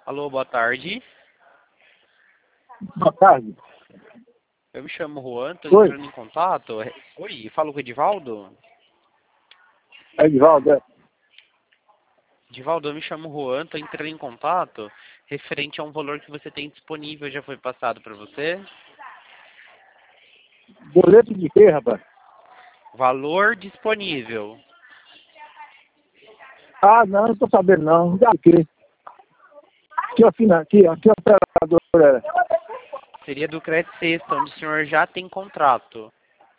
Alô, boa tarde. Boa tarde. Eu me chamo Juan, tô Oi. entrando em contato. Oi, falo com o Edivaldo? É Edivaldo, é? Edivaldo, eu me chamo Juan, tô entrando em contato referente a um valor que você tem disponível, já foi passado para você? Boleto de quê, rapaz? Valor disponível. Ah, não tô sabendo não. Já que? Que operadora é? Seria do Crédito Sexta, onde o senhor já tem contrato.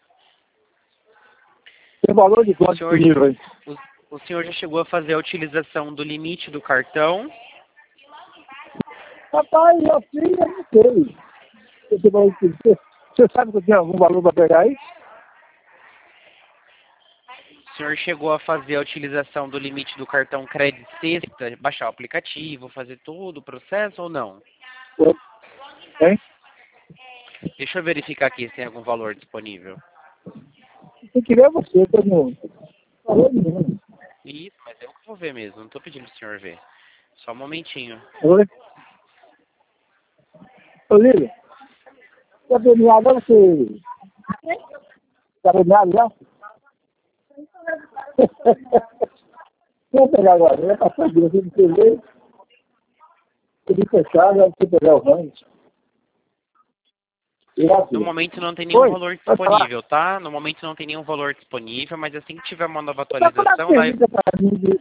Tem valor de O quanto senhor, disponível aí? o senhor já chegou a fazer a utilização do limite do cartão? Rapaz, assim, eu não sei. Você sabe que eu tenho algum valor para pegar aí? O senhor chegou a fazer a utilização do limite do cartão Crédito Sexta, baixar o aplicativo, fazer todo o processo ou não? Hein? Deixa eu verificar aqui se tem algum valor disponível. Se quiser você, todo mundo. Valor nenhum. Isso, mas eu que vou ver mesmo, não estou pedindo para o senhor ver. Só um momentinho. Oi? Ô, Lília, tá premiado já você? Tá premiado já? Vou pegar agora, vai passar o dia, você não fez, ele fechar, já você pegar o rancho. No momento não tem nenhum Oi, valor pode falar. disponível, tá? No momento não tem nenhum valor disponível, mas assim que tiver uma nova Só para atualização, pergunta para mim,